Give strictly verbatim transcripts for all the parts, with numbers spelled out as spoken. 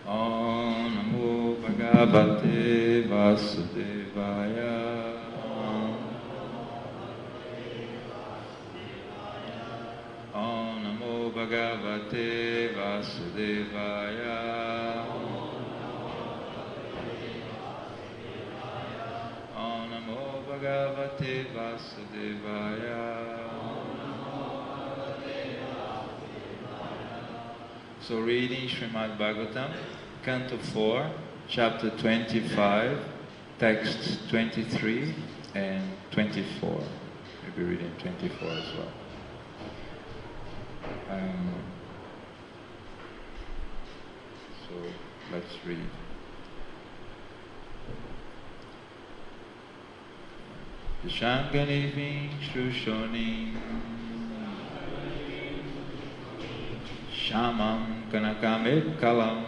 Om Namo Bhagavate Vasudevaya. Om Namo Bhagavate Vasudevaya. Om Namo Bhagavate Vasudevaya. So reading Srimad Bhagavatam, Canto four, Chapter twenty-five, Texts twenty-three and twenty-four. We'll be reading twenty-four as well. Um, so let's read. Vishanganiving Shushonim Shamam Kanakamekalam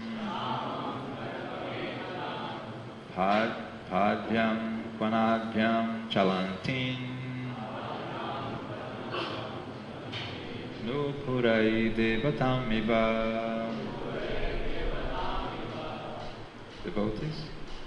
Pad Padyam Kvanadhyam Chalantin Nupurai Devatamiva. Devotees?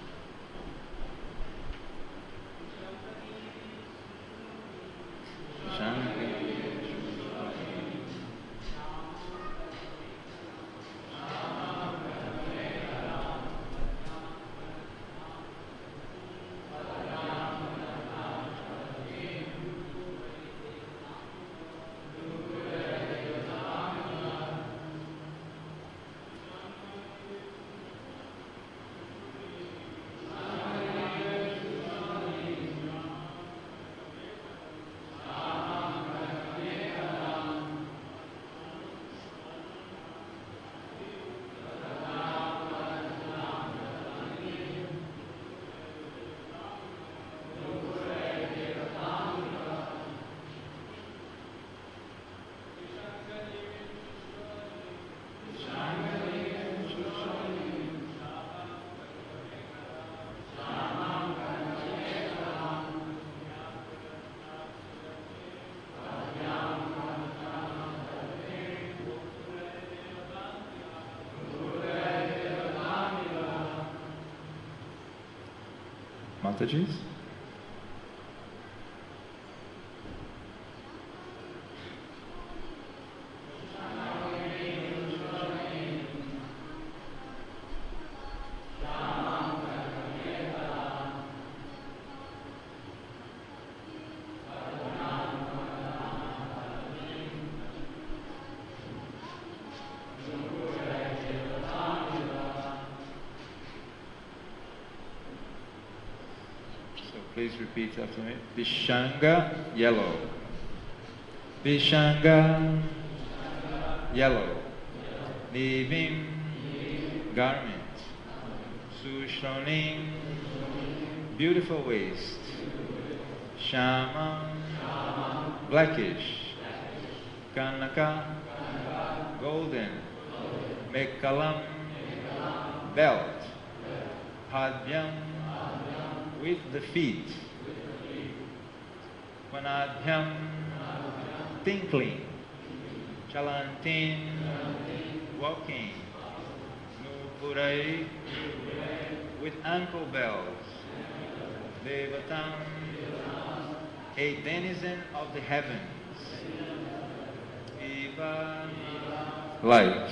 Mataji's? Please repeat after me. Vishanga, yellow. Vishanga, yellow. Nivim, garment. Sushronim, beautiful waist. Shamam, blackish. Kanaka, golden. Mekalam, belt. Padvyam, with the feet. Kvanadhyam, tinkling. Chalantin, walking. Nupurai, with ankle bells. Devatam, a denizen of the heavens. Eva, like.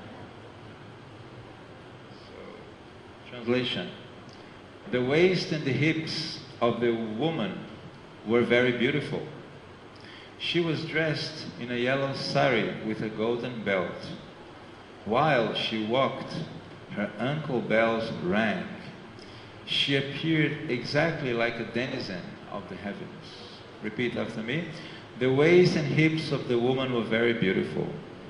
So, translation. The waist and the hips of the woman were very beautiful. She was dressed in a yellow sari with a golden belt. While she walked, her ankle bells rang. She appeared exactly like a denizen of the heavens. Repeat after me. The waist and hips of the woman were very beautiful.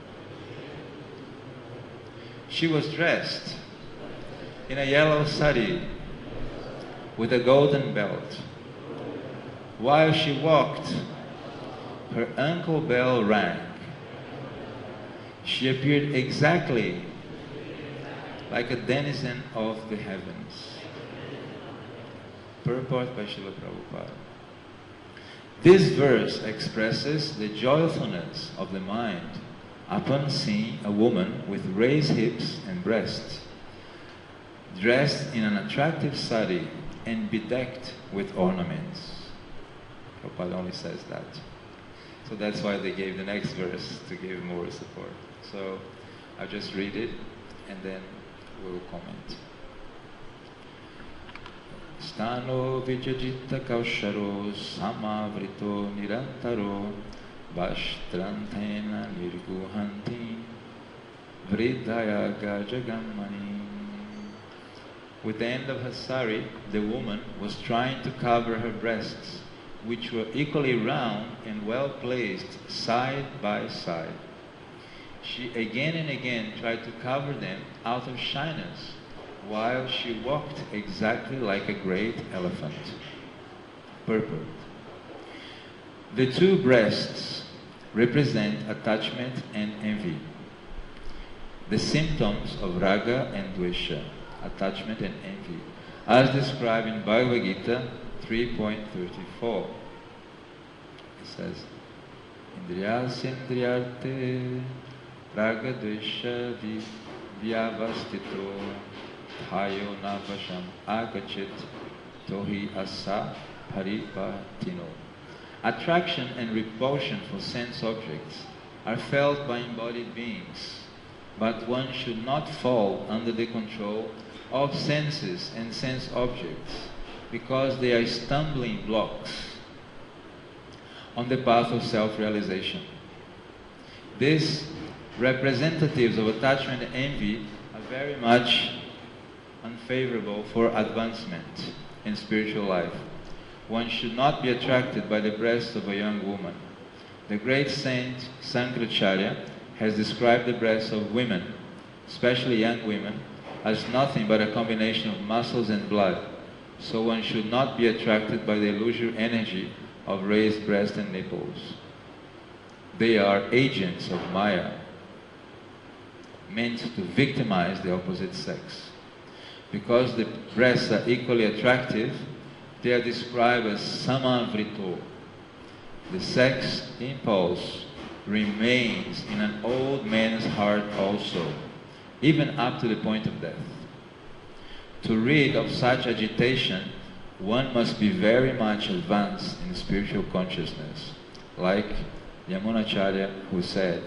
She was dressed in a yellow sari with a golden belt. While she walked, her ankle bell rang. She appeared exactly like a denizen of the heavens. Purport by Srila Prabhupada. This verse expresses the joyfulness of the mind upon seeing a woman with raised hips and breasts. dressed in an attractive sari and bedecked with ornaments. Prabhupada only says that. So that's why they gave the next verse to give more support. So I'll just read it and then we'll comment. Stano vijajita kausharo samavrito nirantaro vashtrantena nirguhanti vridhaya gajagamani. With the end of her sari, the woman was trying to cover her breasts, which were equally round and well placed side by side. She again and again tried to cover them out of shyness, while she walked exactly like a great elephant. Purport. The two breasts represent attachment and envy, the symptoms of raga and dvesha, attachment and envy, as described in Bhagavad Gita three point thirty-four. It says, Indriyasindriyarte raga dvesha vyavastito Hayo navasham agachit tohi asa paripatino. Attraction and repulsion for sense objects are felt by embodied beings, but one should not fall under the control of senses and sense objects, because they are stumbling blocks on the path of self-realization. These representatives of attachment and envy are very much unfavorable for advancement in spiritual life. One should not be attracted by the breast of a young woman. The great saint Sankaracharya has described the breasts of women, especially young women, as nothing but a combination of muscles and blood. So one should not be attracted by the illusory energy of raised breast and nipples. They are agents of Maya, meant to victimize the opposite sex. Because the breasts are equally attractive, they are described as samavrito. The sex impulse remains in an old man's heart also, even up to the point of death. To rid of such agitation, one must be very much advanced in spiritual consciousness, like Yamunacharya, who said,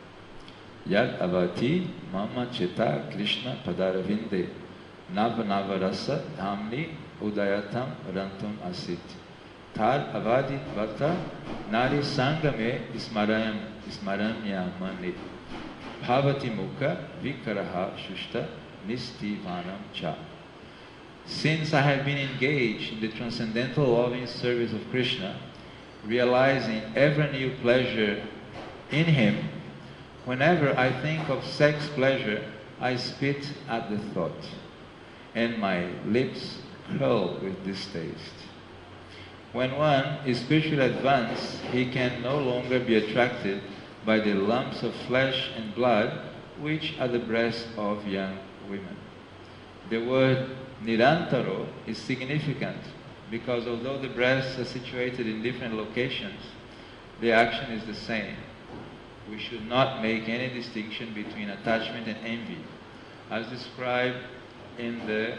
Yad avati mama cheta Krishna padaravinde Nava Nava Rasa Dhamni Udayatam Rantum Asit. Tar Avadi Vata Nari Sangame Ismarayam Ismaranyamani Bhavati Mukha Vikaraha Shushta Nistivanam Cha. Since I have been engaged in the transcendental loving service of Krishna, realizing ever new pleasure in Him, whenever I think of sex pleasure, I spit at the thought, and my lips curl with distaste. When one is spiritually advanced, he can no longer be attracted by the lumps of flesh and blood which are the breasts of young women. The word nirantaro is significant because although the breasts are situated in different locations, the action is the same. We should not make any distinction between attachment and envy, as described in the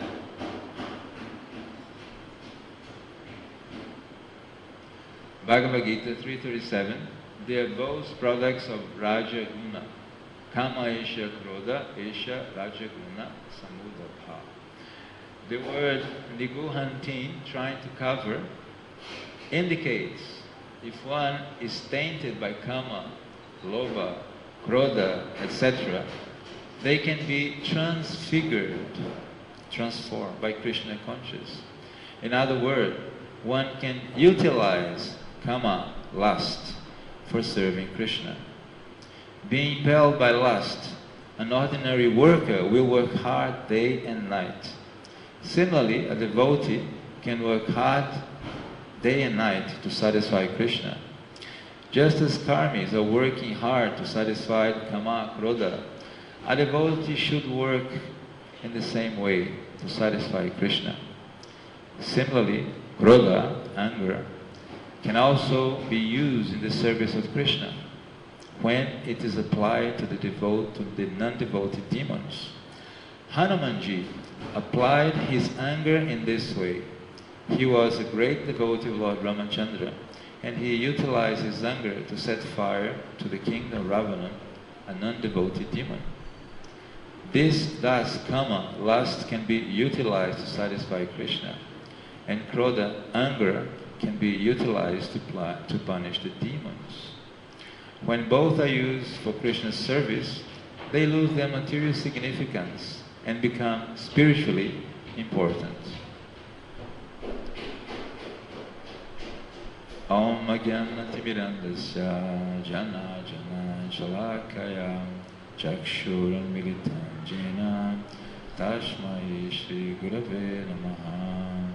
Bhagavad Gita three thirty-seven. They are both products of Raja Guna. Kama Esha Krodha, Esha Raja Guna Samudabha. The word Niguhantin, trying to cover, indicates if one is tainted by Kama, Lobha, Krodha, et cetera, they can be transfigured, transformed by Krishna consciousness. In other words, one can utilize Kama, lust, for serving Krishna. Being impelled by lust, an ordinary worker will work hard day and night. Similarly, a devotee can work hard day and night to satisfy Krishna. Just as karmis are working hard to satisfy Kama, Krodha, a devotee should work in the same way to satisfy Krishna. Similarly, Krodha, anger, can also be used in the service of Krishna when it is applied to the devote, to the non-devotee demons. Hanumanji applied his anger in this way. He was a great devotee of Lord Ramachandra, and he utilized his anger to set fire to the kingdom of Ravana, a non-devotee demon. This, thus, kama, lust, can be utilized to satisfy Krishna, and krodha, anger, can be utilized to, to punish the demons. When both are used for Krishna's service, they lose their material significance and become spiritually important. Om Agyanatimirandasya Jana Jana Shalakaya Chakshuran Militam Jena Tashmai Shri Gurave Namaha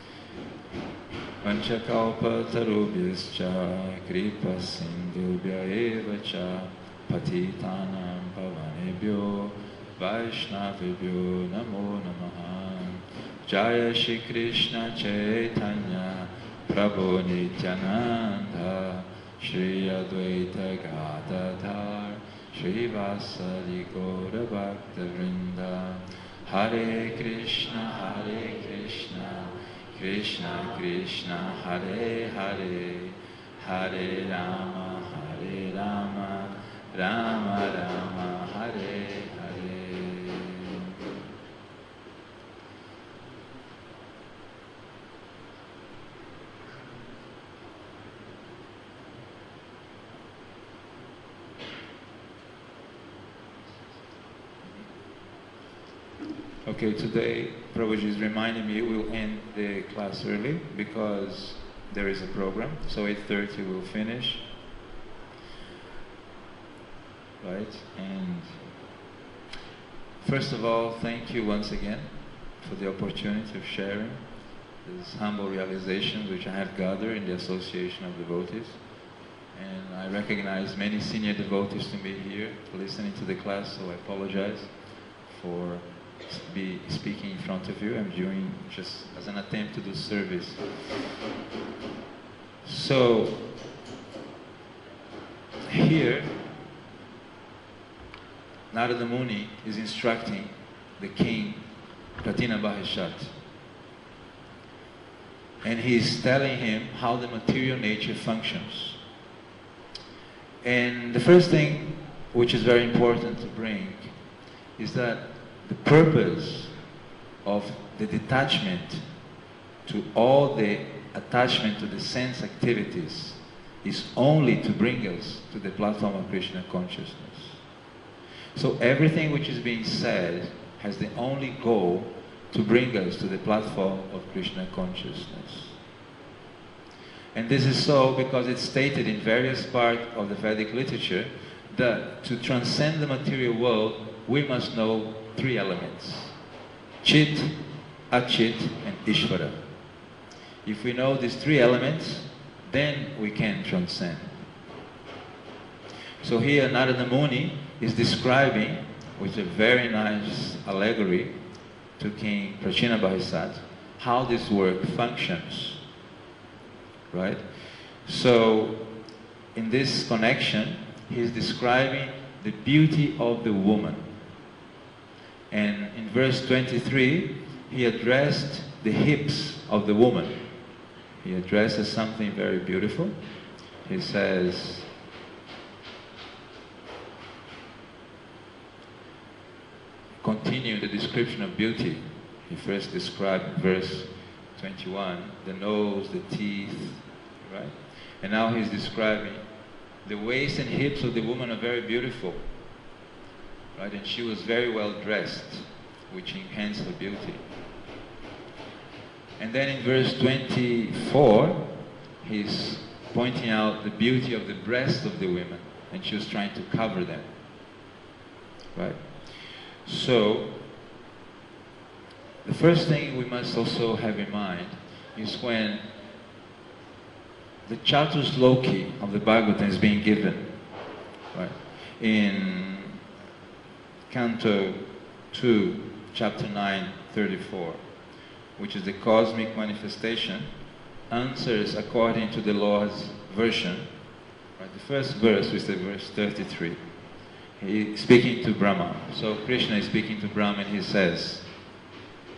Panchakalpa Tarubhyascha Kripa Sindhubhya Evacha Patitanam Pavanebhyo Vaishnavibhyo Namo Namaha Jaya Shri Krishna Chaitanya Prabhu Nityananda Shri Advaita Gadadhar Shri Vasari Gaura Bhakta Vrinda Hare Krishna Hare Krishna Krishna Krishna Hare Hare Hare Rama Hare Rama Rama Rama Hare Hare. Okay, today Prabhuji is reminding me we'll end the class early because there is a program, so eight thirty we'll finish. Right? And first of all, thank you once again for the opportunity of sharing this humble realization which I have gathered in the association of devotees. And I recognize many senior devotees to be here listening to the class, so I apologize for be speaking in front of you. I'm doing just as an attempt to do service. So here Narada Muni is instructing the king Pratina Bahishat, and he is telling him how the material nature functions. And the first thing which is very important to bring is that the purpose of the detachment to all the attachment to the sense activities is only to bring us to the platform of Krishna consciousness. So everything which is being said has the only goal to bring us to the platform of Krishna consciousness. And this is so because it's stated in various parts of the Vedic literature that to transcend the material world, we must know three elements: Chit, Achit, and Ishvara. If we know these three elements, then we can transcend. So here Narada Muni is describing, with a very nice allegory to King Prachina Bahisat, how this work functions. Right? So in this connection, he is describing the beauty of the woman. And in verse twenty-three, he addressed the hips of the woman. He addresses something very beautiful. He says, continue the description of beauty. He first described in verse twenty-one the nose, the teeth, right? And now he's describing the waist and hips of the woman are very beautiful. Right? And she was very well dressed, which enhanced her beauty. And then in verse twenty-four, he's pointing out the beauty of the breasts of the women, and she was trying to cover them. Right? So, the first thing we must also have in mind is when the Chatusloki of the Bhagavatam is being given. Right? In Canto two, Chapter nine, thirty-four, which is the cosmic manifestation, answers according to the Lord's version. Right? The first verse is the verse thirty-three. He is speaking to Brahma. So Krishna is speaking to Brahma and he says,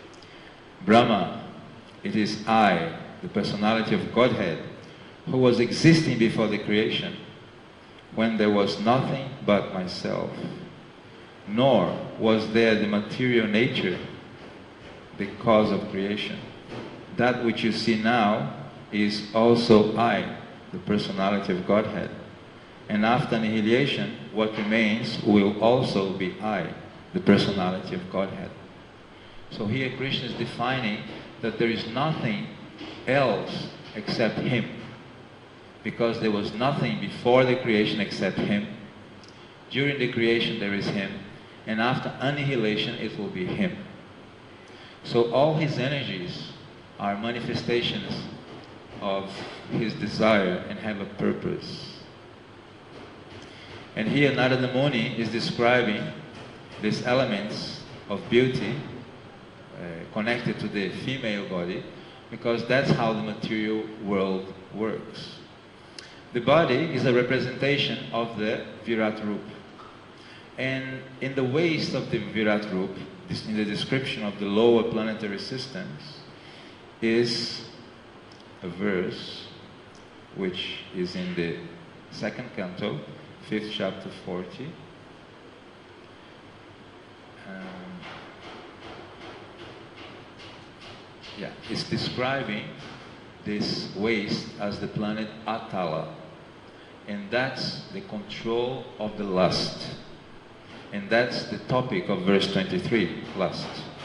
Brahma, it is I, the personality of Godhead, who was existing before the creation, when there was nothing but myself. Nor was there the material nature, the cause of creation. That which you see now is also I, the personality of Godhead. And after annihilation, what remains will also be I, the personality of Godhead. So here Krishna is defining that there is nothing else except Him. Because there was nothing before the creation except Him. During the creation there is Him. And after annihilation it will be Him. So all His energies are manifestations of His desire and have a purpose. And here Narada Muni is describing these elements of beauty uh, connected to the female body, because that's how the material world works. The body is a representation of the Virat Rup. And in the waist of the Virat Rup, in the description of the lower planetary systems, is a verse which is in the second canto, fifth chapter, forty. Um, yeah, it's describing this waist as the planet Atala. And that's the control of the lust. And that's the topic of verse twenty-three, lust.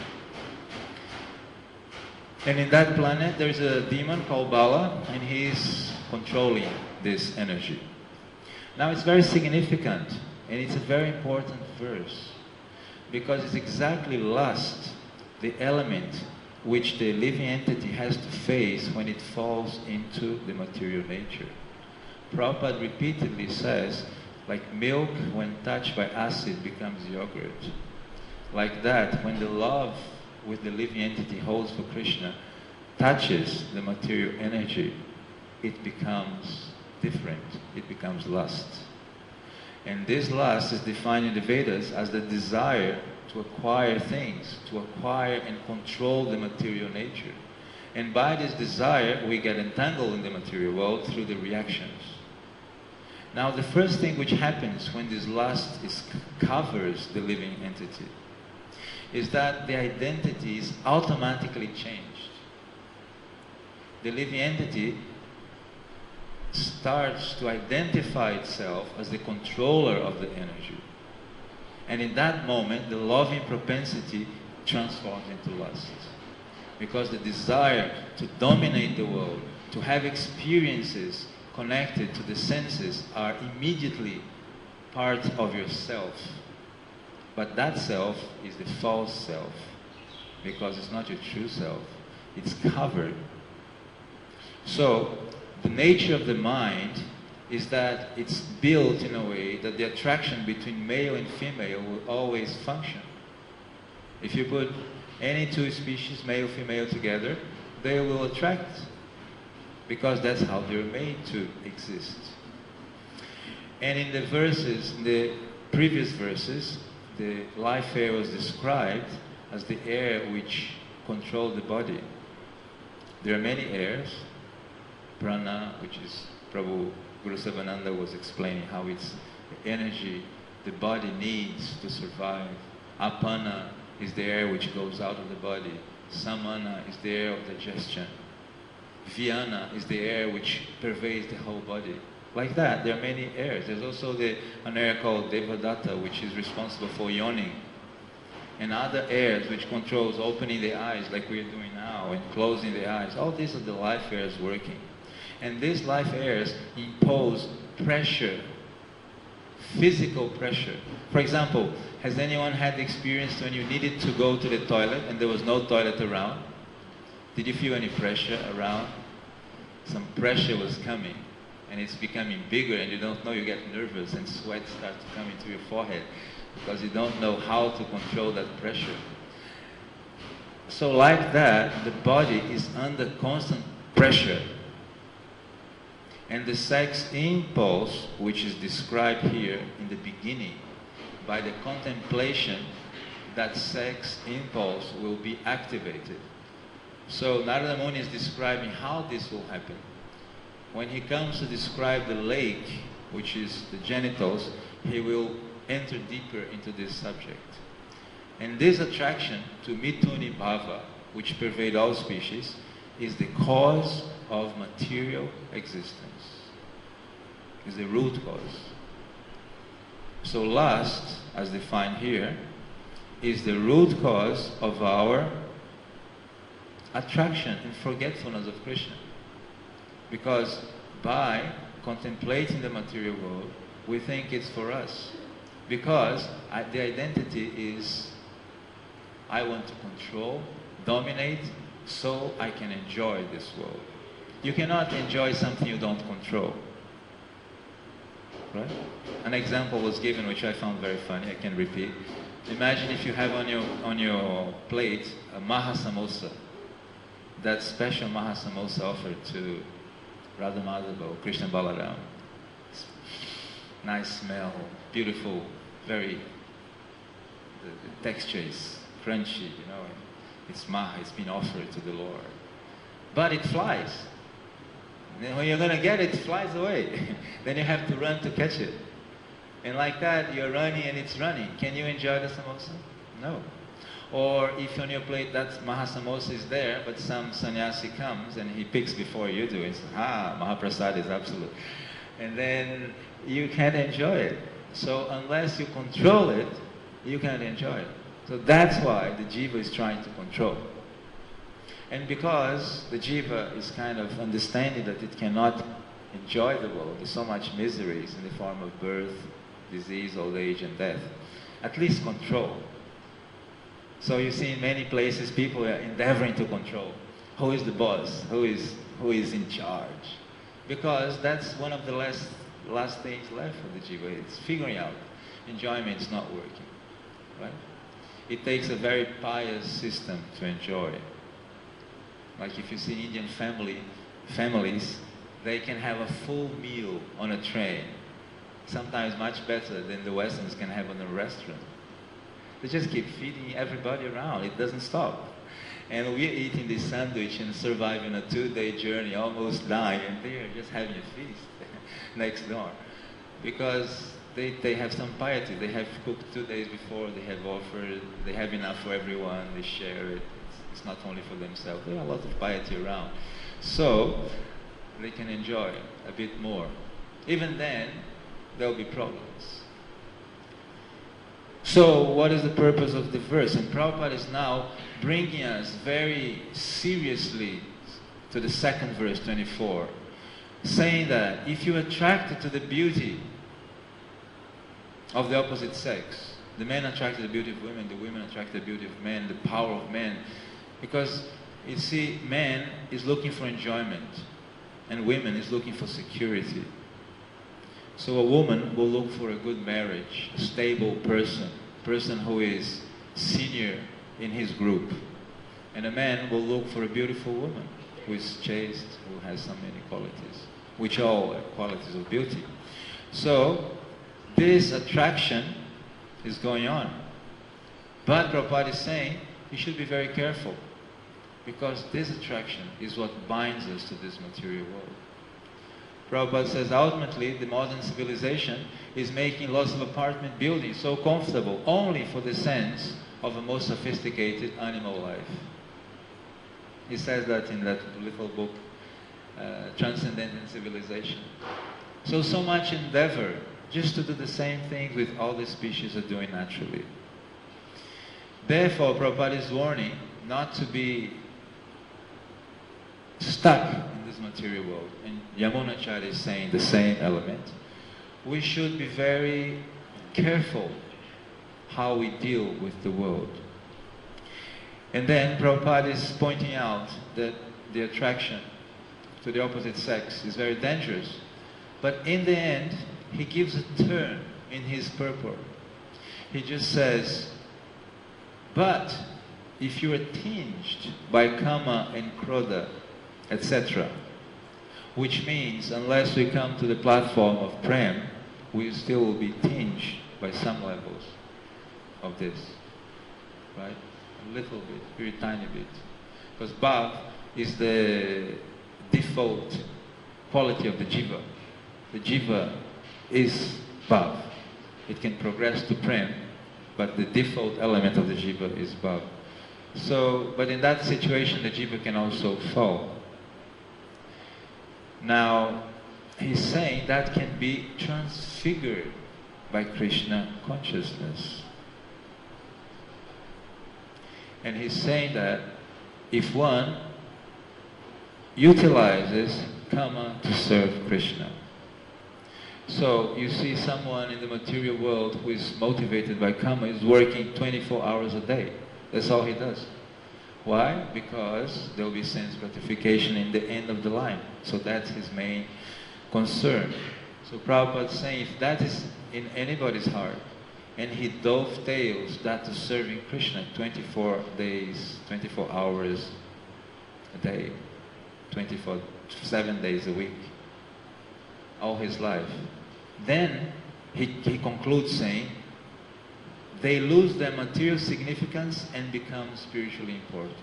And in that planet there's a demon called Bala, and he's controlling this energy. Now it's very significant, and it's a very important verse, because it's exactly lust, the element which the living entity has to face when it falls into the material nature. Prabhupada repeatedly says, like milk when touched by acid becomes yogurt. Like that, when the love with the living entity holds for Krishna touches the material energy, it becomes different. It becomes lust. And this lust is defined in the Vedas as the desire to acquire things, to acquire and control the material nature. And by this desire, we get entangled in the material world through the reactions. Now, the first thing which happens when this lust is, covers the living entity is that the identity is automatically changed. The living entity starts to identify itself as the controller of the energy. And in that moment, the loving propensity transforms into lust. Because the desire to dominate the world, to have experiences connected to the senses, are immediately part of yourself. But that self is the false self, because it's not your true self. It's covered. So, the nature of the mind is that it's built in a way that the attraction between male and female will always function. If you put any two species, male, female, together, they will attract, because that's how they're made to exist. And in the verses, in the previous verses, the life air was described as the air which controlled the body. There are many airs. Prana, which is Prabhu Guru Savananda was explaining how it's the energy the body needs to survive. Apana is the air which goes out of the body. Samana is the air of digestion. Vyana is the air which pervades the whole body. Like that, there are many airs. There's also the, an air called Devadatta, which is responsible for yawning. And other airs which controls opening the eyes, like we're doing now, and closing the eyes. All these are the life airs working. And these life airs impose pressure, physical pressure. For example, has anyone had the experience when you needed to go to the toilet and there was no toilet around? Did you feel any pressure around? Some pressure was coming, and it's becoming bigger, and you don't know, you get nervous, and sweat starts to come into your forehead because you don't know how to control that pressure. So like that, the body is under constant pressure. And the sex impulse, which is described here in the beginning, by the contemplation, that sex impulse will be activated. So Narada Muni is describing how this will happen. When he comes to describe the lake, which is the genitals, he will enter deeper into this subject. And this attraction to Mituni Bhava, which pervade all species, is the cause of material existence. Is the root cause. So lust, as defined here, is the root cause of our attraction and forgetfulness of Krishna. Because by contemplating the material world, we think it's for us. Because the identity is, I want to control, dominate, so I can enjoy this world. You cannot enjoy something you don't control. Right? An example was given which I found very funny, I can repeat. Imagine if you have on your, on your plate a Mahasamosa, that special Mahasamosa offered to Radha Madhava or Krishna Balaram. Nice smell, beautiful, very, the, the texture is crunchy, you know, it's Maha, it's been offered to the Lord. But it flies. Then when you're going to get it, it flies away. Then you have to run to catch it. And like that, you're running and it's running. Can you enjoy the samosa? No. Or if on your plate that Mahasamosa is there, but some sannyasi comes and he picks before you do, and says, ah, Mahaprasad is absolute. And then you can't enjoy it. So unless you control it, you can't enjoy it. So that's why the jiva is trying to control. And because the jiva is kind of understanding that it cannot enjoy the world, there's so much miseries in the form of birth, disease, old age, and death. At least control. So you see in many places people are endeavoring to control. Who is the boss? Who is, who is in charge? Because that's one of the last, last things left for the jiva. It's figuring out enjoyment is not working. Right? It takes a very pious system to enjoy. Like if you see Indian family, families, they can have a full meal on a train. Sometimes much better than the Westerns can have in a restaurant. They just keep feeding everybody around. It doesn't stop. And we're eating this sandwich and surviving a two-day journey, almost dying, and they're just having a feast next door. Because they, they have some piety. They have cooked two days before, they have offered, they have enough for everyone, they share it. It's, it's not only for themselves. There are a lot of piety around. So, they can enjoy a bit more. Even then, there will be problems. So, what is the purpose of the verse? And Prabhupada is now bringing us very seriously to the second verse, twenty-four, saying that if you're attracted to the beauty of the opposite sex, the men attract the beauty of women, the women attract the beauty of men, the power of men, because you see, man is looking for enjoyment, and women is looking for security. So a woman will look for a good marriage, a stable person, person who is senior in his group. And a man will look for a beautiful woman who is chaste, who has so many qualities, which all are qualities of beauty. So this attraction is going on. But Prabhupada is saying you should be very careful, because this attraction is what binds us to this material world. Prabhupada says ultimately the modern civilization is making lots of apartment buildings so comfortable only for the sense of a more sophisticated animal life. He says that in that little book, uh, Transcendental Civilization. So, so much endeavor just to do the same thing with all the species are doing naturally. Therefore, Prabhupada is warning not to be stuck in this material world. And Yamunacharya is saying the same element. We should be very careful how we deal with the world. And then Prabhupada is pointing out that the attraction to the opposite sex is very dangerous. But in the end, he gives a turn in his purport. He just says, but if you are tinged by kama and krodha, et cetera, which means unless we come to the platform of prem, we still will be tinged by some levels of this, right? A little bit, very tiny bit. Because bhav is the default quality of the jiva. The jiva is bhav. It can progress to prem, but the default element of the jiva is bhav. So, but in that situation, the jiva can also fall. Now, he's saying that can be transfigured by Krishna consciousness. And he's saying that if one utilizes karma to serve Krishna. So you see someone in the material world who is motivated by karma is working twenty-four hours a day. That's all he does. Why? Because there will be sense gratification in the end of the line. So that's his main concern. So Prabhupada is saying if that is in anybody's heart, and he dovetails that to serving Krishna twenty-four days, twenty-four hours a day, twenty-four, seven days a week, all his life, then he, he concludes saying, they lose their material significance and become spiritually important.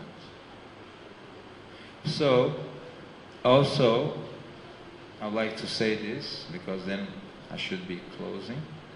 So, also, I'd like to say this, because then I should be closing.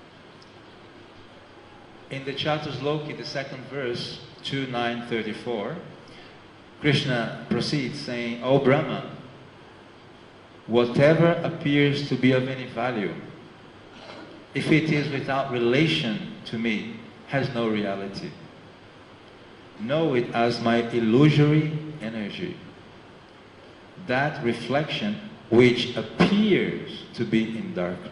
In the Chatusloki, the second verse, two nine thirty-four, Krishna proceeds saying, O Brahma, whatever appears to be of any value, if it is without relation to me, has no reality. Know it as my illusory energy. That reflection which appears to be in darkness.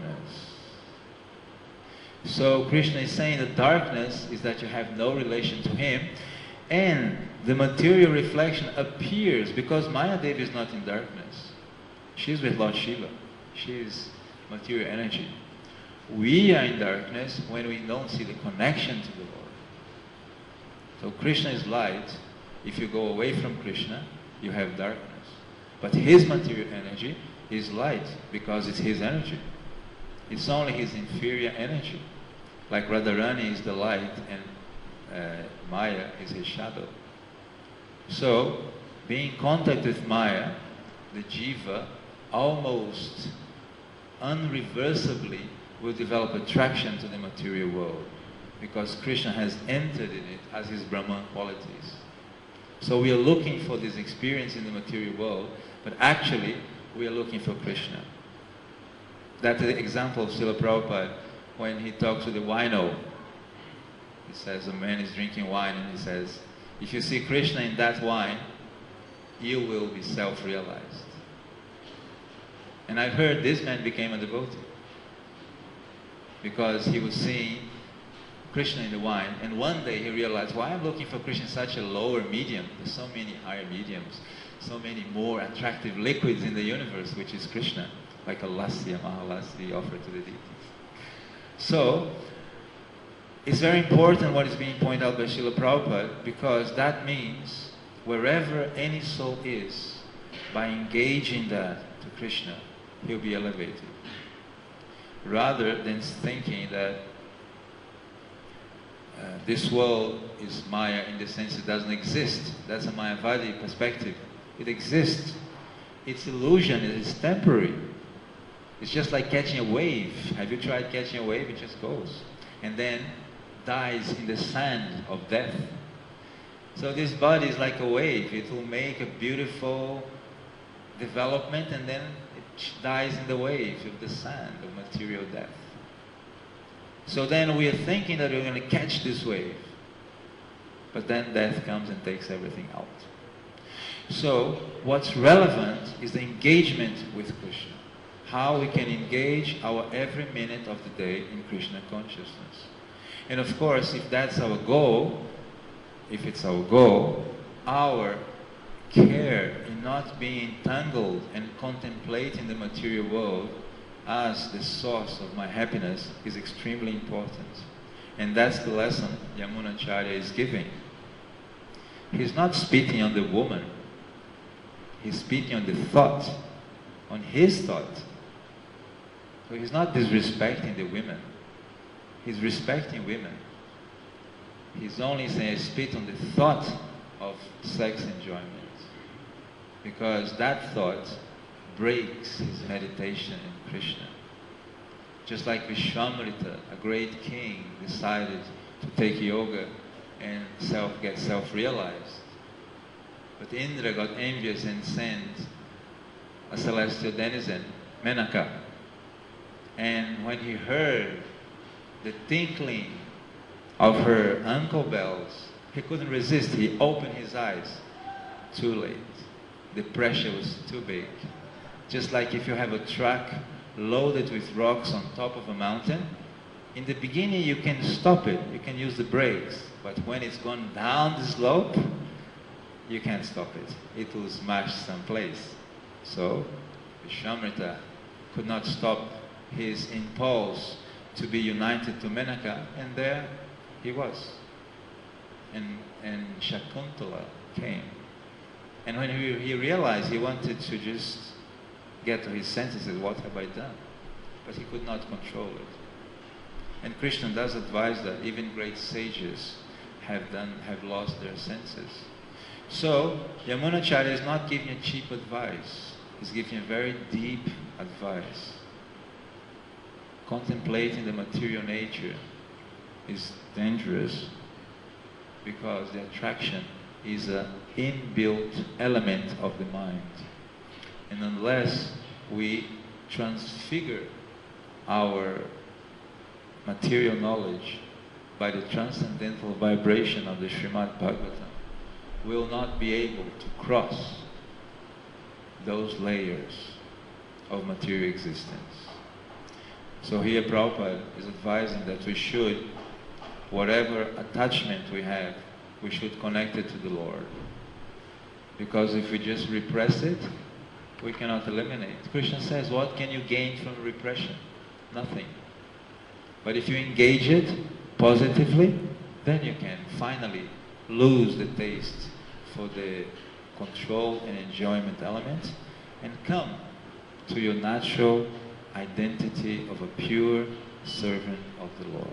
So Krishna is saying that darkness is that you have no relation to him, and the material reflection appears because Maya Devi is not in darkness. She is with Lord Shiva. She is material energy. We are in darkness when we don't see the connection to the Lord. So Krishna is light. If you go away from Krishna, you have darkness. But his material energy is light because it's his energy. It's only his inferior energy. Like Radharani is the light and uh, Maya is his shadow. So, being in contact with Maya, the jiva almost unreversibly will develop attraction to the material world because Krishna has entered in it as his Brahman qualities. So we are looking for this experience in the material world, but actually we are looking for Krishna. That's the example of Srila Prabhupada when he talks to the wino. He says, a man is drinking wine and he says, if you see Krishna in that wine, you will be self-realized. And I've heard this man became a devotee because he was seeing Krishna in the wine, and one day he realized, why I'm looking for Krishna in such a lower medium? There's so many higher mediums, so many more attractive liquids in the universe, which is Krishna, like a lassi, a mahalassi offered to the deities. So, it's very important what is being pointed out by Srila Prabhupada, because that means wherever any soul is, by engaging that to Krishna, he'll be elevated. Rather than thinking that uh, this world is Maya in the sense it doesn't exist. That's a Mayavadi perspective. It exists. It's illusion, it's temporary. It's just like catching a wave. Have you tried catching a wave? It just goes. And then dies in the sand of death. So this body is like a wave. It will make a beautiful development and then it dies in the wave of the sand of material death. So then we are thinking that we're going to catch this wave. But then death comes and takes everything out. So what's relevant is the engagement with Krishna. How we can engage our every minute of the day in Krishna consciousness. And of course, if that's our goal, if it's our goal, our care in not being entangled and contemplating the material world as the source of my happiness is extremely important. And that's the lesson Yamunacharya is giving. He's not spitting on the woman. He's spitting on the thought, on his thought. So he's not disrespecting the women. He's respecting women. He's only saying spit on the thought of sex enjoyment. because that thought breaks his meditation in Krishna. Just like Vishwamrita, a great king, decided to take yoga and self get self-realized. But Indra got envious and sent a celestial denizen, Menaka. And when he heard the tinkling of her ankle bells, he couldn't resist. He opened his eyes. Too late. The pressure was too big. Just like if you have a truck loaded with rocks on top of a mountain, in the beginning you can stop it, you can use the brakes, but when it's gone down the slope, you can't stop it. It will smash someplace. So, Vishwamrita could not stop his impulse to be united to Menaka, and there he was. And, and Shakuntala came. And when he, he realized, he wanted to just get to his senses, what have I done? But he could not control it. And Krishna does advise that even great sages have done, have lost their senses. So, Yamunacharya is not giving a cheap advice. He's giving a very deep advice. Contemplating the material nature is dangerous because the attraction is an inbuilt element of the mind. And unless we transfigure our material knowledge by the transcendental vibration of the Srimad Bhagavatam, we will not be able to cross those layers of material existence. So here Prabhupada is advising that we should, whatever attachment we have, we should connect it to the Lord. Because if we just repress it, we cannot eliminate. Krishna says, what can you gain from repression? Nothing. But if you engage it positively, then you can finally lose the taste for the control and enjoyment element and come to your natural identity of a pure servant of the Lord.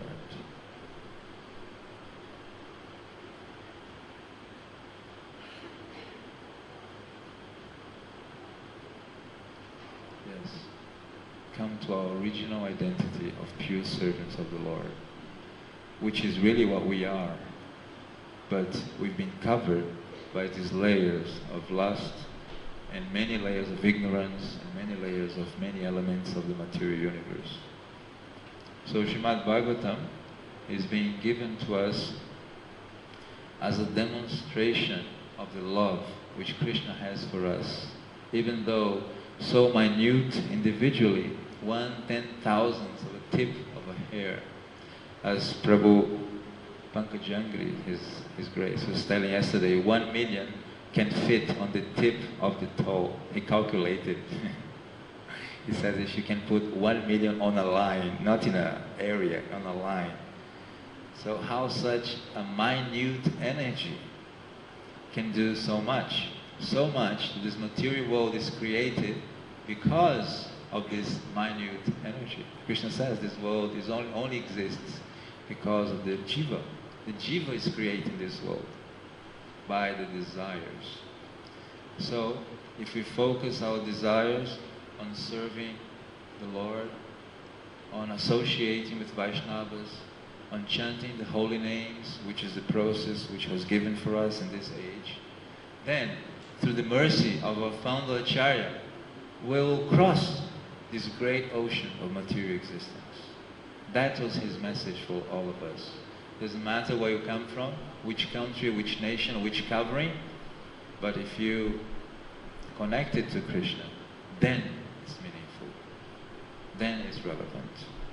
Yes. Come to our original identity of pure servants of the Lord, which is really what we are. But we've been covered by these layers of lust and many layers of ignorance and many layers of many elements of the material universe. So Srimad Bhagavatam is being given to us as a demonstration of the love which Krishna has for us, even though so minute individually, one ten thousandth of a tip of a hair, as Prabhu Pankajangri, his, his grace, was telling yesterday, one million can fit on the tip of the toe. He calculated. He says if you can put one million on a line, not in an area, on a line. So how such a minute energy can do so much? So much that this material world is created because of this minute energy. Krishna says this world is only, only exists because of the jiva. The jiva is creating this world by the desires. So, if we focus our desires on serving the Lord, on associating with Vaishnavas, on chanting the holy names, which is the process which was given for us in this age, then, through the mercy of our founder Acharya, we'll cross this great ocean of material existence. That was his message for all of us. Doesn't matter where you come from, which country, which nation, which covering, but if you connect it to Krishna, then it's meaningful. Then it's relevant.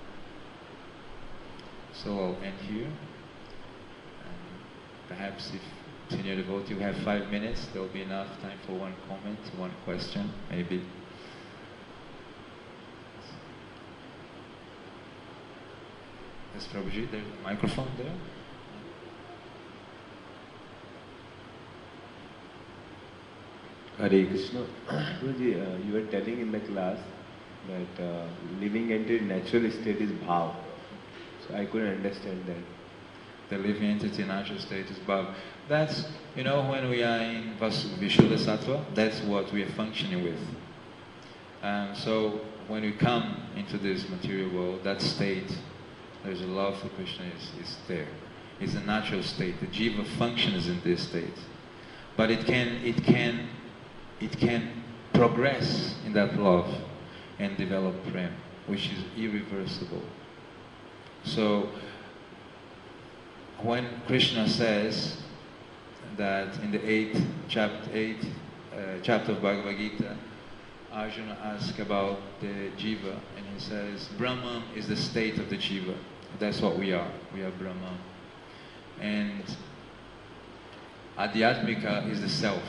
So I'll end here. And perhaps if senior devotee you have five minutes, there will be enough time for one comment, one question, maybe. Yes, Prabhuji, there's a microphone there. Hare Krishna. Prabhuji, uh, you were telling in the class that uh, living into natural state is bhav. So I couldn't understand that. The living entity natural state is Bhav. That's, you know, when we are in Vasu- Vishuddha Sattva, that's what we are functioning with. Um, so when we come into this material world, that state, there's a love for Krishna is, is there. It's a natural state. The jiva functions in this state. But it can, it can, it can progress in that love and develop prem, which is irreversible. So when Krishna says that in the eighth chapter, eighth uh, chapter of Bhagavad Gita, Arjuna asks about the jiva, and he says, Brahman is the state of the jiva. That's what we are. We are Brahman. And Adhyatmika is the self.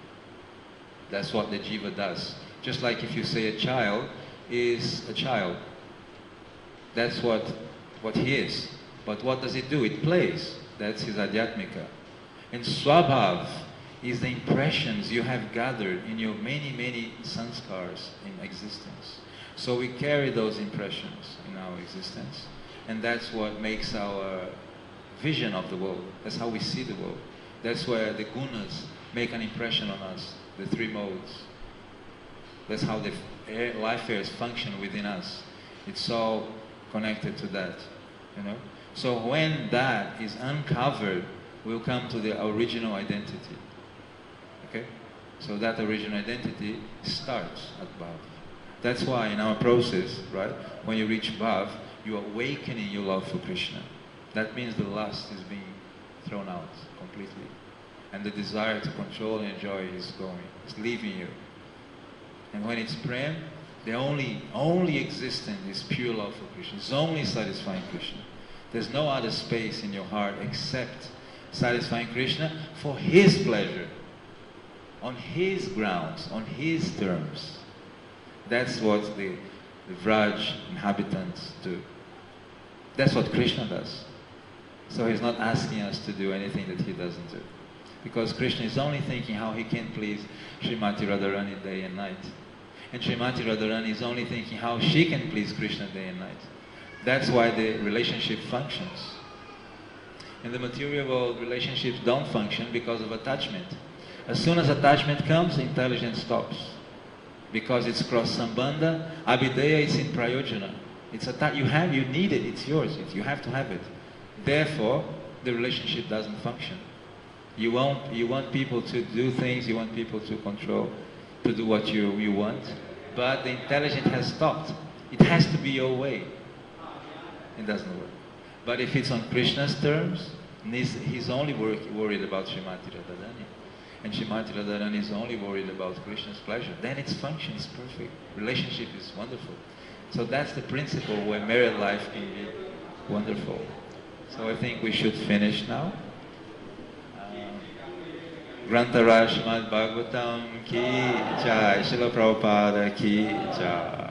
That's what the jiva does. Just like if you say a child is a child. That's what, what he is. But what does it do? It plays. That's his Adhyatmika. And Swabhav is the impressions you have gathered in your many, many sanskars in existence. So we carry those impressions in our existence, and that's what makes our vision of the world. That's how we see the world. That's where the gunas make an impression on us, the three modes. That's how the life affairs function within us. It's all connected to that, you know. So when that is uncovered, we'll come to the original identity. Okay? So that original identity starts at Bhav. That's why in our process, right, when you reach Bhav, you are awakening your love for Krishna. That means the lust is being thrown out completely. And the desire to control and enjoy is going. It's leaving you. And when it's prem, the only, only existence is pure love for Krishna. It's only satisfying Krishna. There's no other space in your heart except satisfying Krishna for His pleasure, on His grounds, on His terms. That's what the, the Vraj inhabitants do. That's what Krishna does. So He's not asking us to do anything that He doesn't do. Because Krishna is only thinking how He can please Srimati Radharani day and night. And Srimati Radharani is only thinking how she can please Krishna day and night. That's why the relationship functions. In the material world, relationships don't function because of attachment. As soon as attachment comes, intelligence stops. Because it's cross-sambandha, abhideya is in prayojana. It's a you have, you need it, it's yours, it's, you have to have it. Therefore, the relationship doesn't function. You want, you want people to do things, you want people to control, to do what you, you want, but the intelligence has stopped. It has to be your way. It doesn't work. But if it's on Krishna's terms, he's, he's only work, worried about Srimati Radharani. And Srimati Radharani is only worried about Krishna's pleasure. Then its function is perfect. Relationship is wonderful. So that's the principle where married life can be wonderful. So I think we should finish now. Grantaraj Srimad Bhagavatam ki jai, Srila Prabhupada ki jai.